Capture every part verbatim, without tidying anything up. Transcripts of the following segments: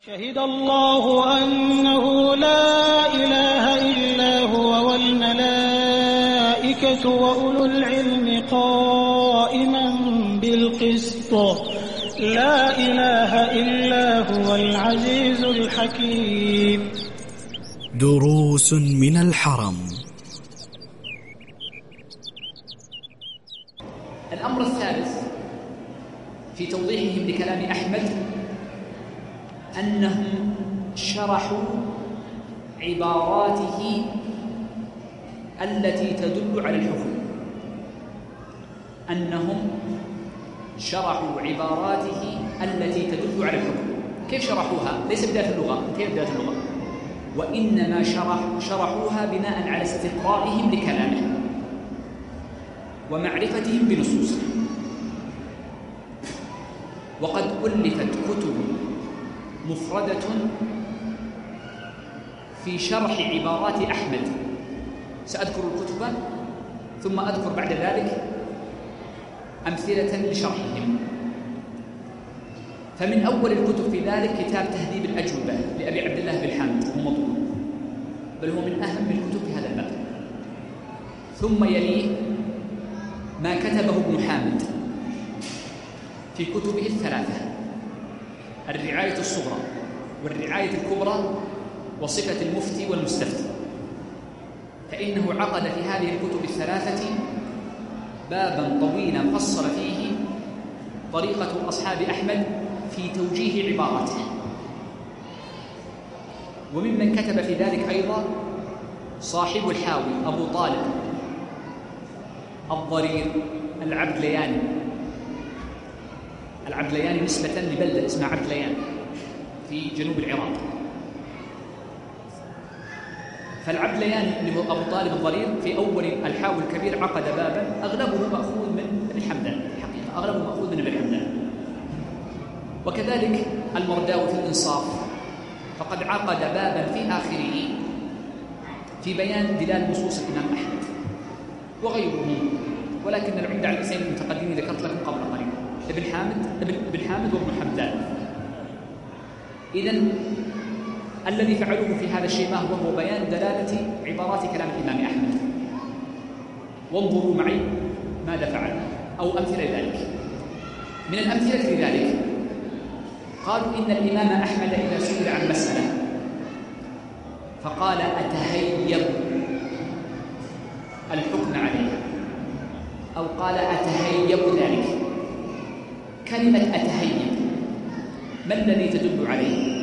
شهد الله أنه لا إله إلا هو والملائكة وأولو العلم قائما بالقسط لا إله إلا هو العزيز الحكيم. دروس من الحرم. الأمر الثالث في توضيحهم لكلام أحمد أنهم شرحوا عباراته التي تدل على الحكم أنهم شرحوا عباراته التي تدل على الحكم. كيف شرحوها؟ ليس بداية اللغة، كيف بداية اللغة؟ وإنما شرح شرحوها بناء على استقرائهم لكلامه ومعرفتهم بنصوصه. وقد ألفت كتب مفردة في شرح عبارات أحمد، سأذكر الكتب ثم أذكر بعد ذلك أمثلة لشرحهم. فمن أول الكتب في ذلك كتاب تهذيب الأجوبة لأبي عبد الله بن حامد، هو مطلوب بل هو من أهم الكتب في هذا الباب. ثم يليه ما كتبه ابن حامد في كتبه الثلاثة: الرعاية الصغرى والرعاية الكبرى وصفة المفتي والمستفتي. فإنه عقد في هذه الكتب الثلاثة بابا طويلا فصل فيه طريقة أصحاب أحمد في توجيه عباراته. وممن كتب في ذلك أيضا صاحب الحاوي أبو طالب الضرير العبدلياني. العبدلياني نسبة لبلدة اسمها عبدليان في جنوب العراق. فالعبدلياني اللي هو أبو طالب الضرير في أول الحاوي الكبير عقد بابا أغلبه مأخوذ من ابن حمدان، الحقيقة أغلبه مأخوذ من ابن حمدان. وكذلك المرداوي في الإنصاف فقد عقد بابا في آخره في بيان دلال نصوص الإمام أحمد وغيره. ولكن العمدة على الاسمين المتقدمين ذكرت لكم قبل قليل ابن حامد ابن ابن حامد وابن حمدان. إذن الذي فعلوه في هذا الشيء ما هو؟ هو بيان دلالة عبارات كلام الإمام أحمد. وانظروا معي ماذا فعل أو أمثلة ذلك. من الأمثلة لذلك قالوا إن الإمام أحمد إذا سئل عن مسألة فقال أتهيب الحكم عليه أو قال أتهيب ذلك، كلمة أتهيب ما الذي تدل عليه؟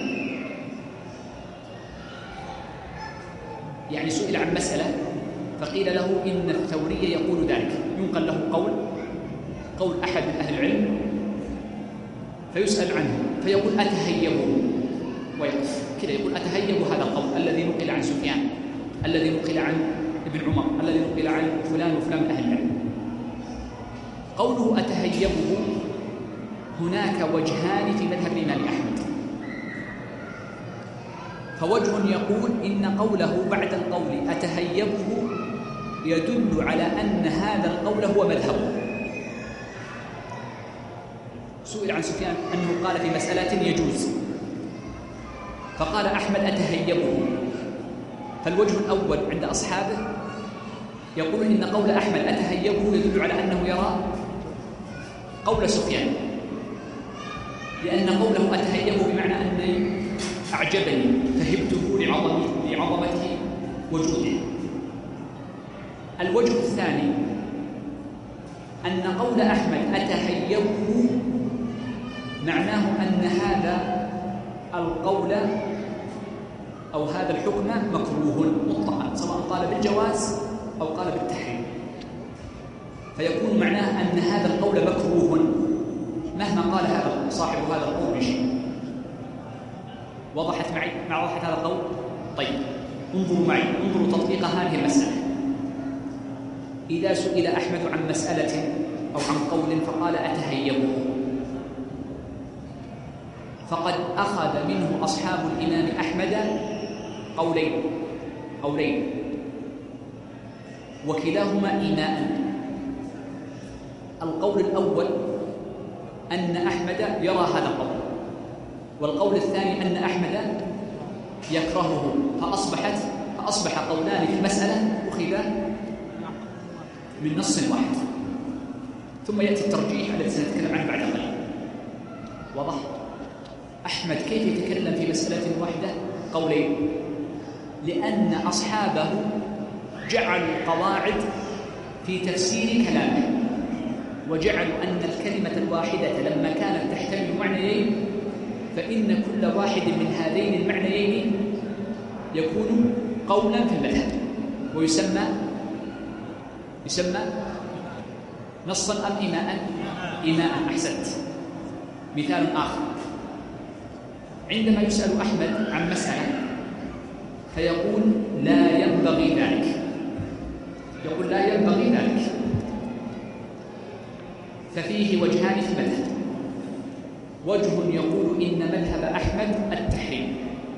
يعني سئل عن مسألة فقيل له إن الثوري يقول ذلك، ينقل له قول قول أحد من أهل العلم فيسأل عنه فيقول أتهيبه ويقف كذا، يقول أتهيب هذا القول الذي نقل عن سفيان، الذي نقل عن ابن عمر، الذي نقل عن فلان وفلان من أهل العلم. قوله أتهيبه هناك وجهان في مذهب الإمام أحمد. فوجه يقول إن قوله بعد القول أتهيبه يدل على أن هذا القول هو مذهبه. سئل عن سفيان أنه قال في مسألة يجوز فقال أحمد أتهيبه، فالوجه الأول عند أصحابه يقول إن قول أحمد أتهيبه يدل على أنه يرى قول سفيان، لأن قوله أتهيبه بمعنى أني أعجبني فهبته لعظمته لعظمته وجوده. الوجه الثاني أن قول أحمد أتهيبه معناه أن هذا القول أو هذا الحكم مكروه مطلقا سواء قال بالجواز أو قال بالتحريم، فيكون معناه أن هذا القول مكروه مهما قال هذا صاحب هذا القول بشيء. وضحت معي مع وضحت هذا القول؟ طيب انظروا معي، انظروا تطبيق هذه المسألة. إذا سئل أحمد عن مسألة أو عن قول فقال أتهيبه، فقد أخذ منه أصحاب الإمام أحمد قولين قولين وكلاهما إيماء. القول الأول أن أحمد يرى هذا القول والقول الثاني أن أحمد يكرهه، فأصبحت فأصبح قولان في المسألة أخذا من نص واحد. ثم يأتي الترجيح الذي سنتكلم عنه بعد قليل. واضح؟ أحمد كيف يتكلم في مسألة واحدة قولين؟ لأن أصحابه جعلوا قواعد في تفسير كلامه، وجعلوا أن الكلمة الواحدة لما كانت تحتمل معنيين فإن كل واحد من هذين المعنيين يكون قولا في المذهب، ويسمى يسمى نصا أم إيماء؟ إيماء. أحسنت. مثال آخر، عندما يسأل أحمد عن مسألة فيقول لا ينبغي ذلك، يقول لا ينبغي ذلك، ففيه وجهان في المذهب. وجه يقول إن مذهب أحمد التحريم،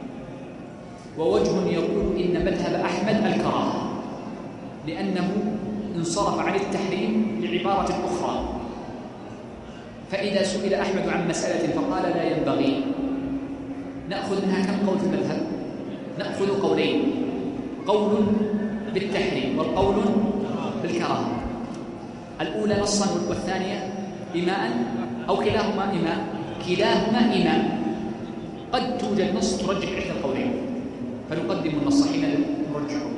ووجه يقول إن مذهب أحمد الكراهة، لأنه انصرف عن التحريم لعبارة أخرى. فإذا سئل أحمد عن مسألة فقال لا ينبغي، نأخذ منها كم قول في المذهب؟ نأخذ قولين، قول بالتحريم والقول بالكراهة. الأولى نصا والثانية إيماء، أو كلاهما إيماء، كلاهما إيماء. قد توجد نص ترجح إحدى القولين فنقدم النص حين نرجحه.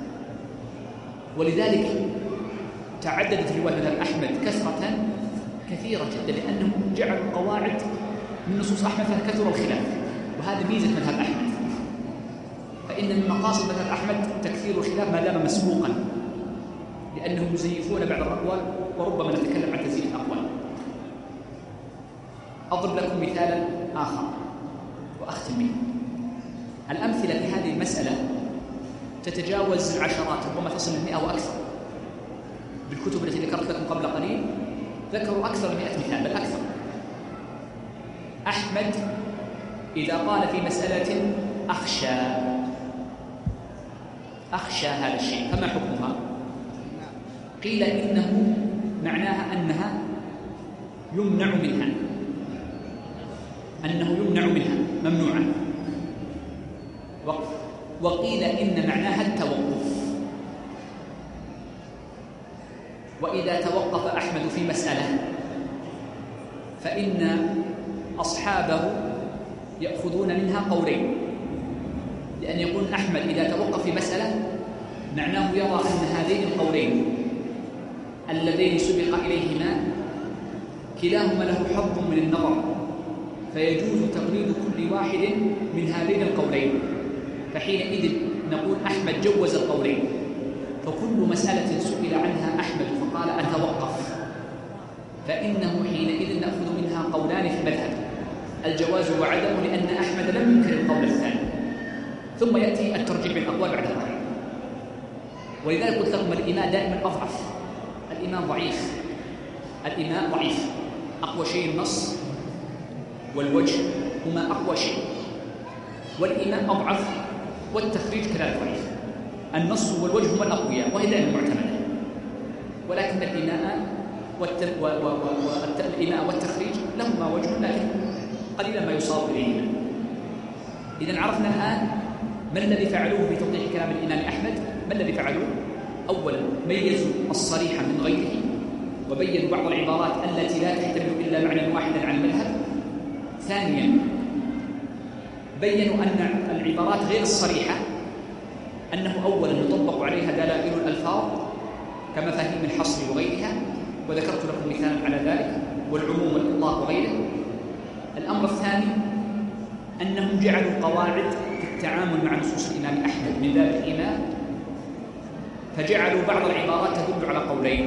ولذلك تعددت رواية مذهب أحمد كثرة كثيرة جدا، لأنهم جعلوا قواعد من نصوص أحمد فكثر الخلاف، وهذا ميزة مذهب أحمد. فإن من مقاصد مذهب أحمد تكثير الخلاف ما دام مسبوقا، لأنهم يزيفون بعض الأقوال، وربما نتكلم عن تزييف الأقوال. أضرب لكم مثالا آخر وأختم به. الأمثلة في هذه المسألة تتجاوز العشرات، ربما تصل للمئة وأكثر. بالكتب التي ذكرت لكم قبل قليل ذكروا أكثر من مئة مثال، بل أكثر. أحمد إذا قال في مسألة أخشى أخشى هذا الشيء فما حكمها؟ قيل إنه معناها أنها يمنع منها، أنه يمنع منها ممنوعة. وقيل إن معناها التوقف. وإذا توقف أحمد في مسألة فإن أصحابه يأخذون منها قولين، لأن يقول أحمد إذا توقف في مسألة معناه يرى أن هذين القولين اللذين سبق إليهما كلاهما له حظ من النظر، فيجوز تقليد كل واحد من هذين القولين. فحينئذ نقول أحمد جوز القولين، فكل مسألة سئل عنها أحمد فقال أتوقف فإنه حينئذ نأخذ منها قولان في المذهب، الجواز وعدمه، لأن أحمد لم ينكر القول الثاني. ثم يأتي الترجيح بالأقوال بعد ذلك. ولذلك قلت لكم الإيمان دائما أضعف، الإيمان ضعيف، الإيمان ضعيف. أقوى شيء النص والوجه هما أقوى شيء، والإيمان أضعف، والتخريج كذلك ضعيف. النص والوجه هما الأقوياء وهي دائما معتمدة، ولكن الإيمان والإيمان والتخريج لهما وجه لكن قليلا ما يصاب إليهما. إذن عرفنا الآن ما الذي فعلوه في توضيح كلام الإمام أحمد. ما الذي فعلوه؟ أولا ميزوا الصريح من غيره، وبينوا بعض العبارات التي لا تحتمل إلا معنى واحدا عن المذهب. ثانيا بينوا أن العبارات غير الصريحة أنه أولا يطبق عليها دلائل الألفاظ كمفاهيم الحصر وغيرها، وذكرت لكم مثالا على ذلك، والعموم والإطلاق وغيره. الأمر الثاني أنهم جعلوا قواعد في التعامل مع نصوص الإمام أحمد من باب الإيمان، فجعلوا بعض العبارات تدل على قولين،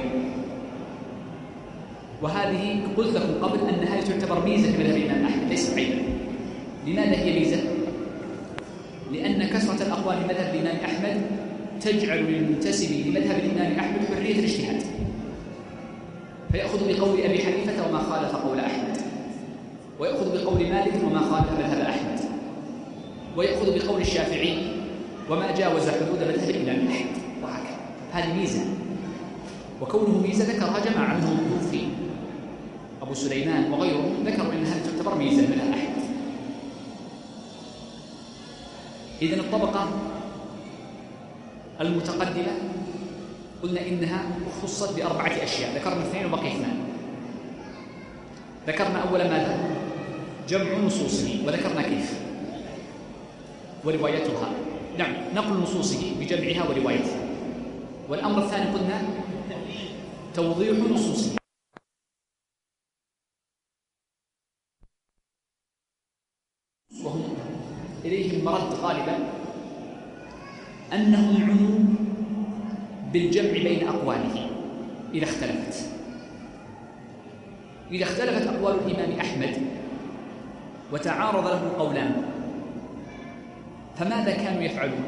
وهذه قلت لكم قبل أن هذه تعتبر ميزة في مذهب الإمام أحمد ليست عيبا. لماذا هي ميزة؟ لأن كثرة الأقوال في مذهب الإمام أحمد تجعل للمنتسب لمذهب الإمام أحمد حرية الاجتهاد، فيأخذ بقول أبي حنيفة وما خالف قول أحمد، ويأخذ بقول مالك وما خالف مذهب أحمد، ويأخذ بقول الشافعي وما جاوز حدود مذهب الإمام أحمد، وهكذا. هذه ميزة، وكونه ميزة ذكرها جماعة منهم الكوفي أبو سليمان وغيرهم، ذكروا أن هذه تعتبر ميزة من أحمد. إذن الطبقة المتقدمة قلنا إنها خصت بأربعة أشياء، ذكرنا اثنين وبقي اثنان. ذكرنا أولا ماذا؟ جمع نصوصه، وذكرنا كيف وروايتها، نعم نقل نصوصه بجمعها وروايتها. والأمر الثاني قلنا توضيح نصوصه، وهم إليهم مرد غالبا أنهم عنوا بالجمع بين أقواله إذا اختلفت. إذا اختلفت أقوال الإمام أحمد وتعارض له قولان، فماذا كانوا يفعلون؟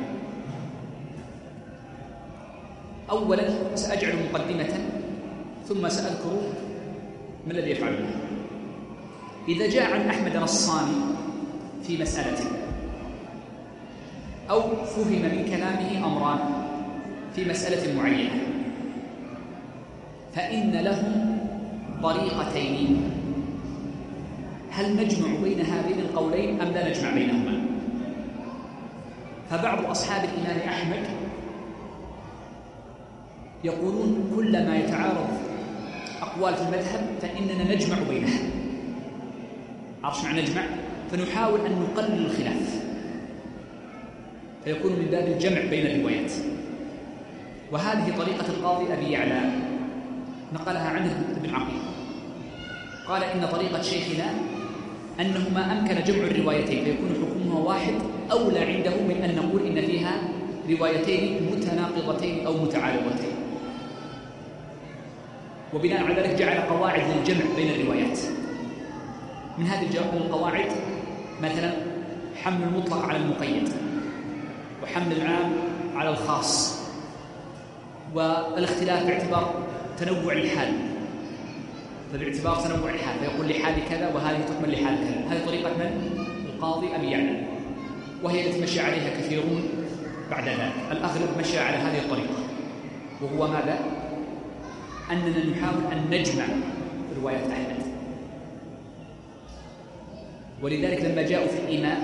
أولا سأجعل مقدمة ثم سأذكر ما الذي يفعلونه. إذا جاء عن أحمد نصان في مسألة أو فهم من كلامه أمران في مسألة معينة، فإن لهم طريقتين، هل نجمع بين هذين القولين أم لا نجمع بينهما؟ فبعض أصحاب الإمام أحمد يقولون كلما يتعارض أقوال في المذهب فإننا نجمع بينها. عرفت معنى نجمع؟ فنحاول أن نقلل الخلاف، فيكون من باب الجمع بين الروايات. وهذه طريقة القاضي أبي يعلى نقلها عنه ابن عقيل، قال إن طريقة شيخنا أنه ما أمكن جمع الروايتين فيكون حكمها واحد أولى عنده من أن نقول إن فيها روايتين متناقضتين أو متعارضتين. وبناء على ذلك جعل قواعد للجمع بين الروايات. من هذه القواعد مثلا حمل المطلق على المقيد، وحمل العام على الخاص، والاختلاف باعتبار تنوع الحال، فباعتبار تنوع الحال فيقول لحال كذا وهذه تكمل لحال كذا. هذه طريقة من؟ القاضي أبي يعلى، وهي التي مشى عليها كثيرون بعد ذلك. الأغلب مشى على هذه الطريقة، وهو ماذا؟ أننا نحاول أن نجمع رواية أحمد. ولذلك لما جاءوا في الإيماء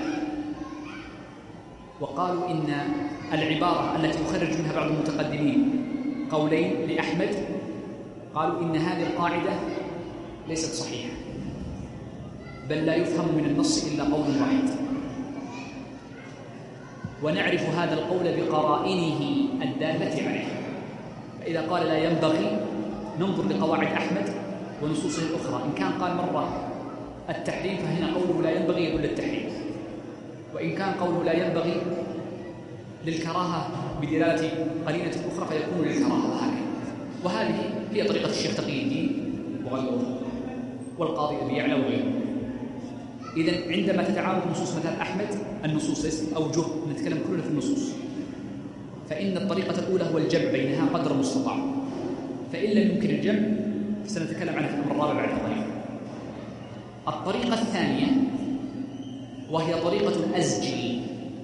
وقالوا إن العبارة التي يخرج منها بعض المتقدمين قولين لأحمد، قالوا إن هذه القاعدة ليست صحيحة، بل لا يفهم من النص إلا قول واحد، ونعرف هذا القول بقرائنه الدالة عليه. فإذا قال لا ينبغي ننظر لقواعد أحمد ونصوصه الأخرى، إن كان قال مرة التحريم فهنا قوله لا ينبغي يدل التحريم، وإن كان قوله لا ينبغي للكراهة بدلالة قرينة أخرى فيكون للكراهة، وهكذا. وهذه هي طريقة الشيخ تقي الدين وغيره والقاضي أبي يعلى وغيره. إذن عندما تتعارض نصوص مثلا أحمد، النصوص ليست أوجه، نتكلم كلنا في النصوص، فإن الطريقة الأولى هو الجمع بينها قدر المستطاع، فإن لم يمكن الجمع فسنتكلم عنها في الأمر الرابع بعد قليل. الطريقة الثانية وهي طريقة الأزجي،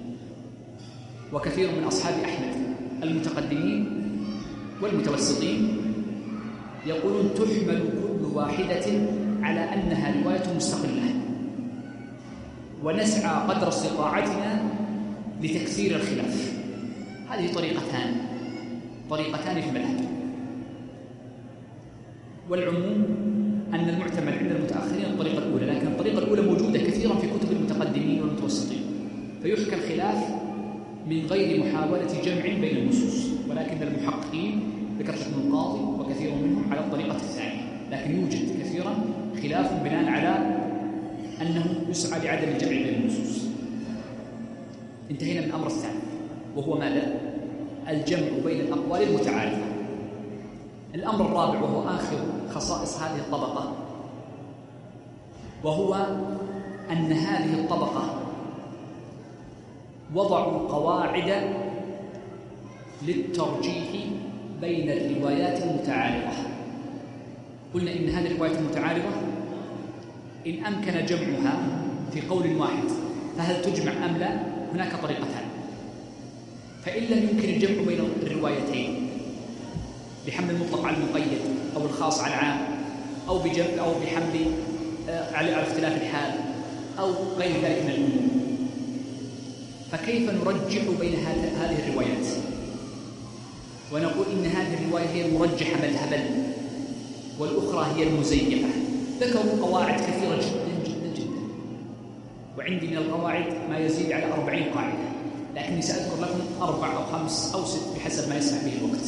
وكثير من أصحاب أحمد المتقدمين والمتوسطين يقولون تحمل كل واحدة على أنها رواية مستقلة، ونسعى قدر استطاعتنا لتكسير الخلاف. هذه طريقتان طريقتان في المذهب. والعموم أن المعتمد عند المتأخرين الطريقة الأولى، لكن الطريقة الأولى موجودة كثيرا في كتب المتقدمين والمتوسطين، فيحكى الخلاف من غير محاولة جمع بين النصوص. ولكن المحققين ذكرت ابن القاضي وكثير منهم على الطريقة الثانية، لكن يوجد كثيرا خلاف بناء على أنه يسعى لعدم الجمع بين النصوص. انتهينا من الأمر الثاني وهو ماذا؟ الجمع بين الأقوال المتعارضة. الأمر الرابع وهو آخر خصائص هذه الطبقة، وهو أن هذه الطبقة وضعوا قواعد للترجيح بين الروايات المتعارضة. قلنا إن هذه الروايات المتعارضة إن أمكن جمعها في قول واحد فهل تجمع أم لا؟ هناك طريقتان. فإن لم يمكن الجمع بين الروايتين بحمل المطلق على المقيد أو الخاص على العام، أو بجمع أو بحمل على اختلاف الحال أو غير ذلك من الأمور، فكيف نرجح بين هذه الروايات ونقول إن هذه الرواية هي المرجحة مذهبا والأخرى هي المزيفة؟ ذكروا قواعد كثيرة جدا جدا جدا، وعندي من القواعد ما يزيد على أربعين قاعدة، لكني سأذكر لكم أربع أو خمس أو ست بحسب ما يسمح به الوقت.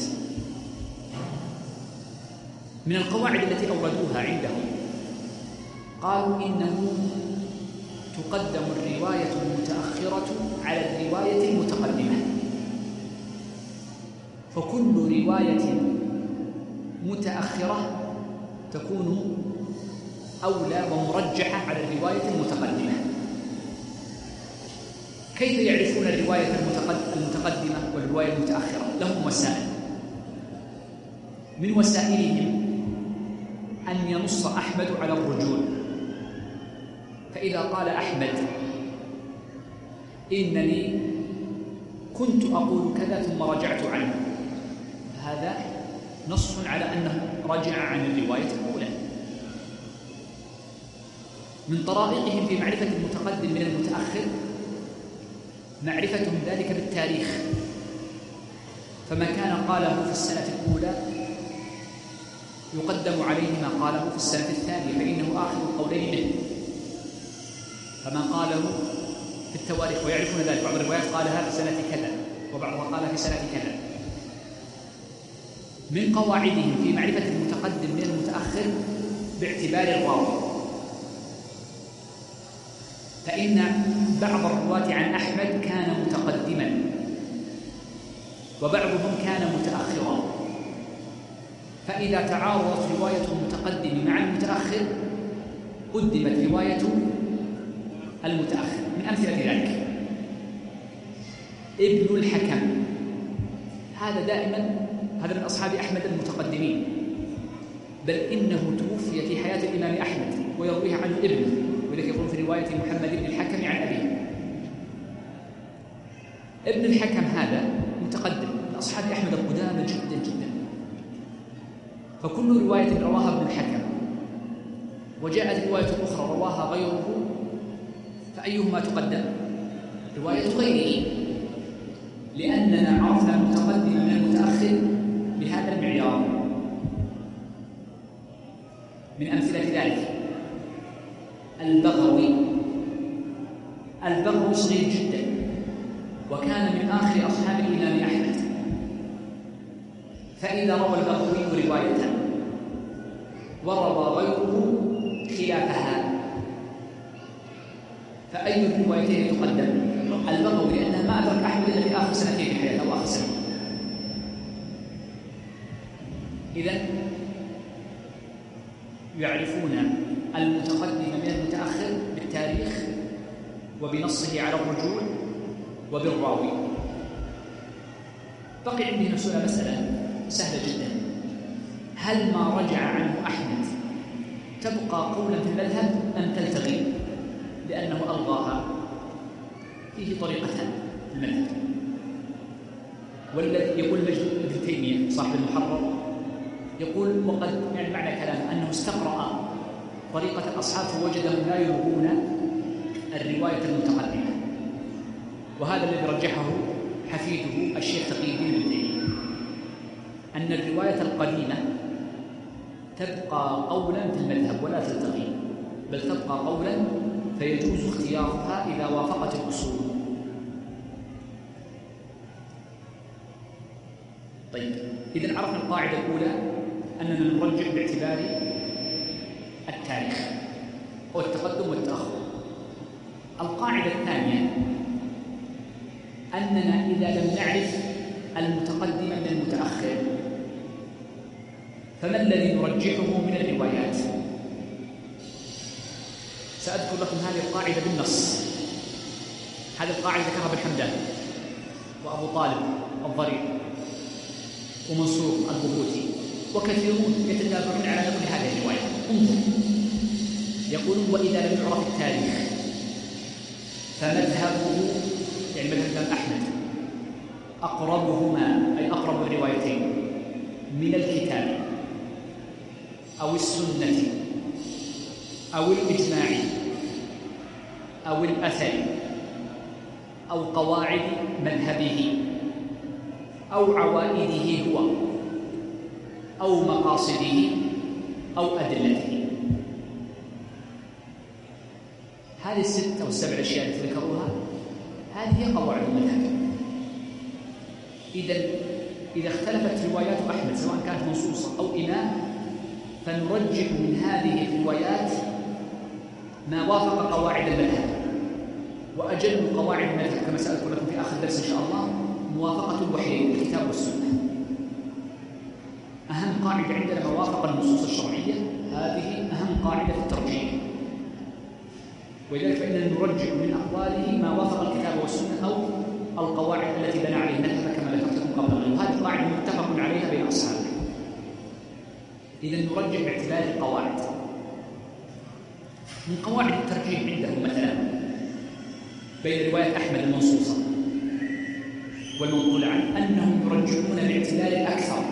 من القواعد التي أوردوها عندهم قالوا إنه تقدم الرواية المتأخرة على الرواية المتقدمة، فكل رواية متأخرة تكون أولى ومرجحة على الرواية المتقدمة. كيف يعرفون الرواية المتقدمة والرواية المتأخرة؟ لهم وسائل. من وسائلهم أن ينص أحمد على الرجوع، فإذا قال أحمد إنني كنت أقول كذا ثم رجعت عنه، هذا نص على أنه رجع عن الرواية الأولى. من طرائقهم في معرفة المتقدم من المتأخر معرفتهم ذلك بالتاريخ، فما كان قاله في السنة الأولى يقدم عليه ما قاله في السنة الثانية، فإنه آخر القولين منه. فما قاله في التواريخ ويعرفون ذلك، بعض الروايات قالها في سنة كذا وبعضها قالها في سنة كذا. من قواعدهم في معرفة المتقدم من المتأخر باعتبار الراوي، فإن بعض الرواة عن أحمد كان متقدما وبعضهم كان متأخرا، فإذا تعارضت رواية المتقدم مع المتأخر قدمت رواية المتأخر. من أمثلة ذلك ابن الحكم، هذا دائما هذا من أصحاب أحمد المتقدمين، بل إنه توفي في حياة الإمام أحمد ويرويه عنه ابنه، ولذلك يقول في رواية محمد بن الحكم عن أبيه. ابن الحكم هذا متقدم من أصحاب أحمد القدامى جدا جدا، فكل رواية رواها ابن الحكم وجاءت رواية أخرى رواها غيره، فأيهما تقدم؟ رواية غيره، لأننا عرفنا المتقدم من المتأخر بهذا المعيار. من أمثلة ذلك البغوي. البغوي صغير جدا وكان من آخر أصحاب الإمام أحمد، فإذا روى البغوي رواية وروى غيره خلافها فأي الروايتين تقدم؟ البغوي، لأنه ما أدرك أحمد إلا في آخر سنتين في حياته أو آخر سنة. إذن يعرفون المتقدم من المتأخر بالتاريخ وبنصه على الرجوع وبالراوي. بقي عندي نفسنا مسألة سهلة جدا: هل ما رجع عنه أحمد تبقى قولا في المذهب أم تلتغي؟ لأنه ألغاها. فيه طريقتان في المذهب، والذي يقول ابن تيمية صاحب المحرر يقول وقد يعني معنى كلامه أنه استقرأ طريقة الأصحاب فوجدهم لا يلغون الرواية المتقدمة، وهذا الذي رجحه حفيده الشيخ تقي الدين ابن تيمية، أن الرواية القديمة تبقى قولا في المذهب ولا تلتغي، بل تبقى قولا فيجوز اختيارها إذا وافقت الأصول. طيب، إذن عرفنا القاعدة الأولى أننا نرجح باعتبار التاريخ أو التقدم والتأخر. القاعدة الثانية أننا إذا لم نعرف المتقدم من المتأخر فما الذي نرجحه من الروايات؟ سأذكر لكم هذه القاعدة بالنص. هذه القاعدة ذكرها ابن حمدان وأبو طالب الضرير ومنصور البهوتي وكثيرون يتدافعون على نقل هذه الرواية. انظر، يقولون: وإذا لم يعرف التاريخ فمذهبه، يعني مذهب الإمام أحمد، أقربهما أي أقرب الروايتين من الكتاب أو السنة أو الإجماع أو الأثر أو قواعد مذهبه أو عوائده هو أو مقاصده أو أدلته. هذه الست أو السبع أشياء التي ذكروها هذه هي قواعد المذهب. إذا إذا اختلفت روايات أحمد سواء كانت منصوصة أو إمام فنرجح من هذه الروايات ما وافق قواعد المذهب. وأجل قواعد المذهب كما سأذكر لكم في آخر الدرس إن شاء الله موافقة الوحيين الكتاب والسنة. أهم قاعدة عندنا ما وافق النصوص الشرعية، هذه أهم قاعدة في الترجيح. ولذلك فإننا نرجح من أقواله ما وافق الكتاب والسنة أو القواعد التي بنى عليها المذهب كما ذكرت لكم قبل قليل. وهذه القاعدة متفق عليها بين أصحابه. إذا نرجح باعتبار القواعد. من قواعد الترجيح عنده مثلا بين رواية أحمد المنصوصة والمنقول عنه أنهم يرجحون باعتبار الأكثر،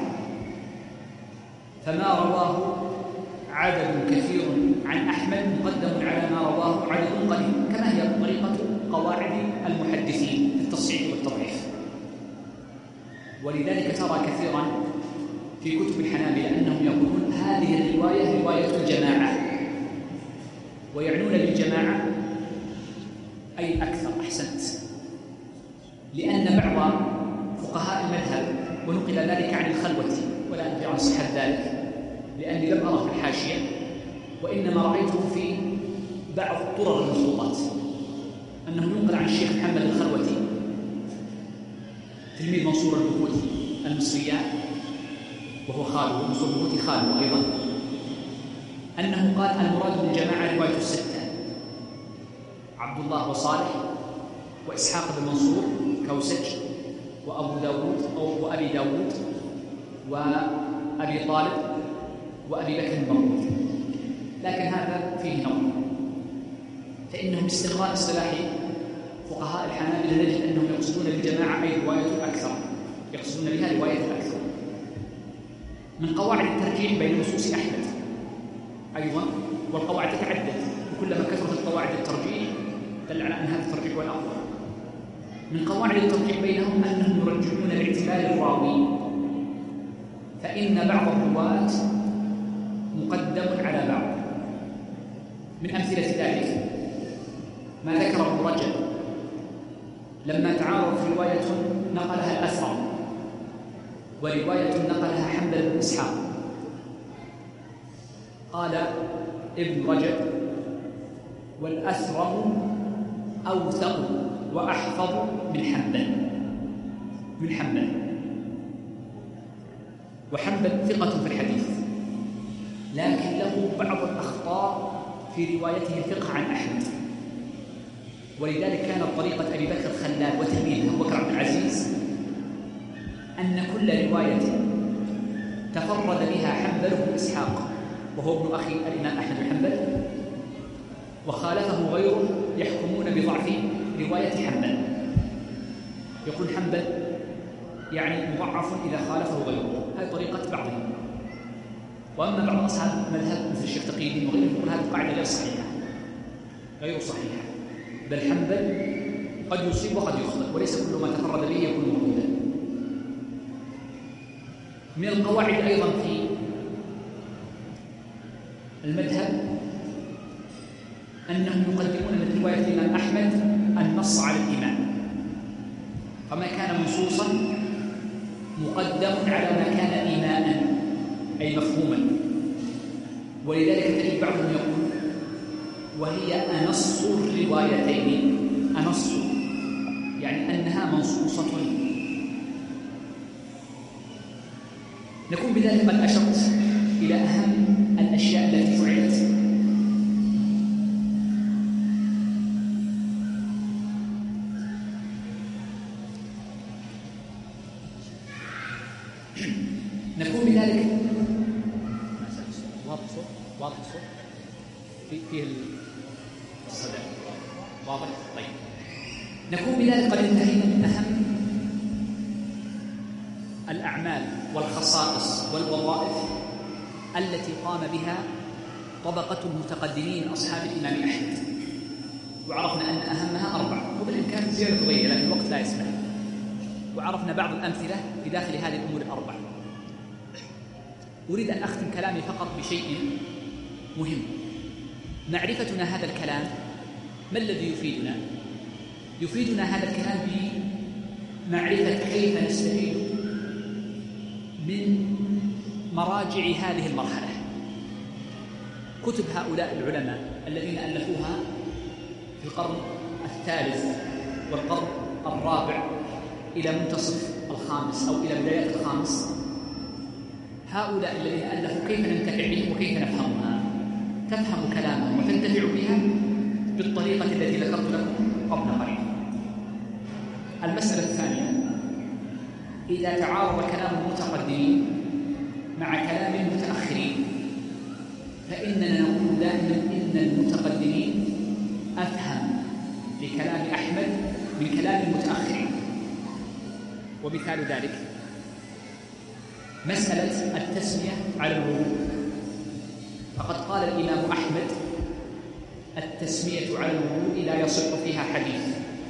فما رواه عدد كثير عن أحمد مقدم على ما رواه عدد قليل، كما هي طريقة قواعد المحدثين في التصحيح والتضعيف. ولذلك ترى كثيرا في كتب الحنابلة أنهم يقولون هذه الرواية رواية الجماعة، ويعنون بالجماعة أي الأكثر. أحسنت. لأن بعض فقهاء المذهب ونقل ذلك عن الخلوة، ولا أدري عن صحة ذلك لأني لم أره في الحاشية، وإنما رأيته في بعض طرق المخطوطات أنه ينقل عن الشيخ محمد الخلوتي تلميذ منصور البهوتي المصريان وهو خاله، منصور البهوتي خاله أيضا، أنه قال المراد بالجماعة رواية الستة: عبد الله وصالح وإسحاق بن منصور كوسج وأبو داود أو وأبي داود وأبي طالب وأبي بكر المرود. لكن هذا فيه نظر، فإنهم باستقراء اصطلاح فقهاء الحنابلة نجد أنهم يقصدون بالجماعة أي رواية الأكثر، يقصدون بها رواية الأكثر. من قواعد الترجيح بين نصوص أحمد أيضا، والقواعد تتعدد وكلما كثرت قواعد الترجيح دل على أن هذا الترجيح هو الأفضل. من قواعد الترجيح بينهم أنهم يرجحون باعتبار الراوي، فإن بعض الرواة مقدم على بعض. من أمثلة ذلك ما ذكر ابن رجب لما تعارض في رواية نقلها الأثرم ورواية نقلها حنبل بن إسحاق، قال ابن رجب: والأثرم أوثق وأحفظ من حنبل من حنبل وحنبل ثقة في الحديث، لكن له بعض الأخطاء في روايته الفقه عن أحمد. ولذلك كانت طريقة أبي بكر الخلال وتلميذه أبو بكر عبد العزيز أن كل رواية تفرد بها حنبل بن إسحاق وهو ابن أخي الإمام أحمد بن حنبل وخالفه غيره يحكمون بضعف رواية حنبل، يقول حنبل يعني مضعف إذا خالفه غيره. هذه طريقة بعضهم. وأما بعض أصحاب المذهب مثل الشيخ تقي الدين وغيره يقول هذه القاعدة غير صحيحة غير صحيحة بل حنبل قد يصيب وقد يخطئ، وليس كل ما تفرد به يكون موجودا. من القواعد أيضا في المذهب أنهم يقدمون من رواية الإمام أحمد النص على الإمام، فما كان منصوصا مقدم على ما كان إيماء أي مفهوما. ولذلك تجد بعضهم يقول وهي أنص الروايتين، أنص يعني أنها منصوصة. نكون بذلك قد أشرت إلى أهم الأشياء التي فعلت. نكون بذلك واضح الصوت واضح الصوت في فيه الصدى واضح. طيب، نكون بذلك قد انتهينا من أهم الأعمال والخصائص والوظائف التي قام بها طبقة المتقدمين أصحاب الإمام أحمد. وعرفنا أن أهمها أربعة، وبالإمكان زيادة تغير لكن الوقت لا يسمح. وعرفنا بعض الأمثلة في داخل هذه الأمور الأربعة. أريد أن أختم كلامي فقط بشيء مهم. معرفتنا هذا الكلام ما الذي يفيدنا؟ يفيدنا هذا الكلام بمعرفة كيف نستفيد من مراجع هذه المرحلة. كتب هؤلاء العلماء الذين ألفوها في القرن الثالث والقرن الرابع إلى منتصف الخامس أو إلى بدايات الخامس، هؤلاء الذين ألفوا كيف ننتفع بهم وكيف نفهمها. تفهم كلامهم وتنتفع بها بالطريقة التي ذكرت لكم قبل قليل. المسألة الثانية: إذا تعارض كلام المتقدمين مع كلام المتأخرين فإننا نقول دائما إن المتقدمين أفهم لكلام أحمد من كلام المتأخرين. ومثال ذلك مسألة التسمية على الوضوء، فقد قال الإمام أحمد: التسمية على الوضوء لا يصح فيها حديث،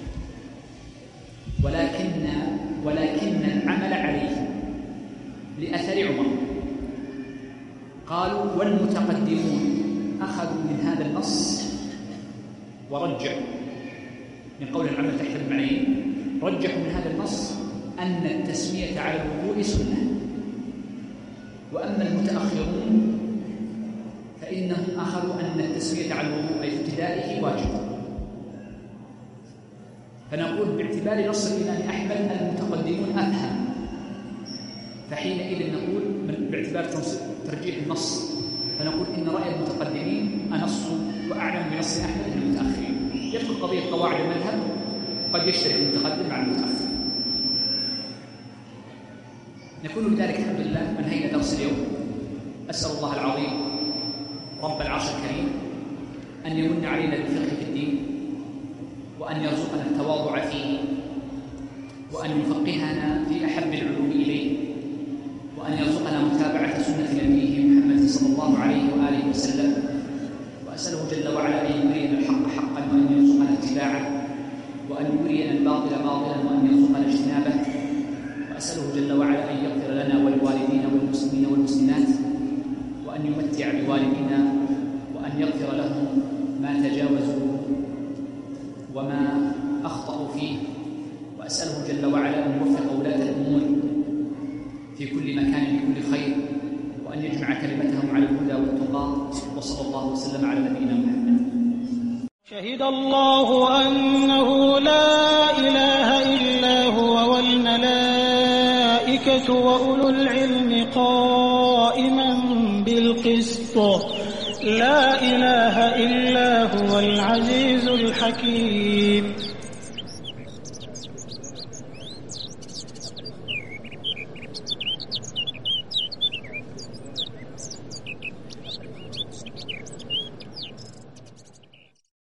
ولكن ولكن العمل عليه لأثر عمر. قالوا: والمتقدمون أخذوا من هذا النص ورجعوا من قول العمل تحت المعنيين، رجحوا من هذا النص أن التسمية على الوضوء سنة. وأما المتأخرون فإنهم أخذوا أن التسمية على الوضوء أي في ابتدائه واجب. فنقول باعتبار نص الإمام أحمد المتقدمون أفهم، فحينئذ نقول باعتبار ترجيح النص فنقول إن رأي المتقدمين أنص وأعلم بنص أحمد من المتأخرين. يدخل قضية قواعد المذهب، قد يشترك المتقدم مع المتأخر. نكون بذلك الحمد لله انهينا درس اليوم. أسأل الله العظيم رب العرش الكريم أن يمن علينا بالفقه في الدين، وأن يرزقنا التواضع فيه، وأن يفقهنا في أحب العلوم إليه، وأن يرزقنا متابعة سنة نبيه محمد صلى الله عليه وآله وسلم. وأسأله جل وعلا أن يرينا الحق حقا وأن يرزقنا اتباعه، وأن يرينا الباطل باطلا وأن يرزقنا اجتنابه. وأسأله جل وعلا أن يغفر لنا ولوالدينا والمسلمين والمسلمات، وأن يمتع بوالدينا، وأن يغفر لهم ما تجاوزوا وما أخطأوا فيه. وأسأله جل وعلا أن يوفق ولاة الأمور في كل مكان بكل خير، وأن يجمع كلمتهم على الهدى والتقى. وصلى الله وسلم على نبينا محمد. شهد الله أنه لا إله إلا هو والملائكة وأولو العلم قائما بالقسط لا إله إلا هو العزيز الحكيم.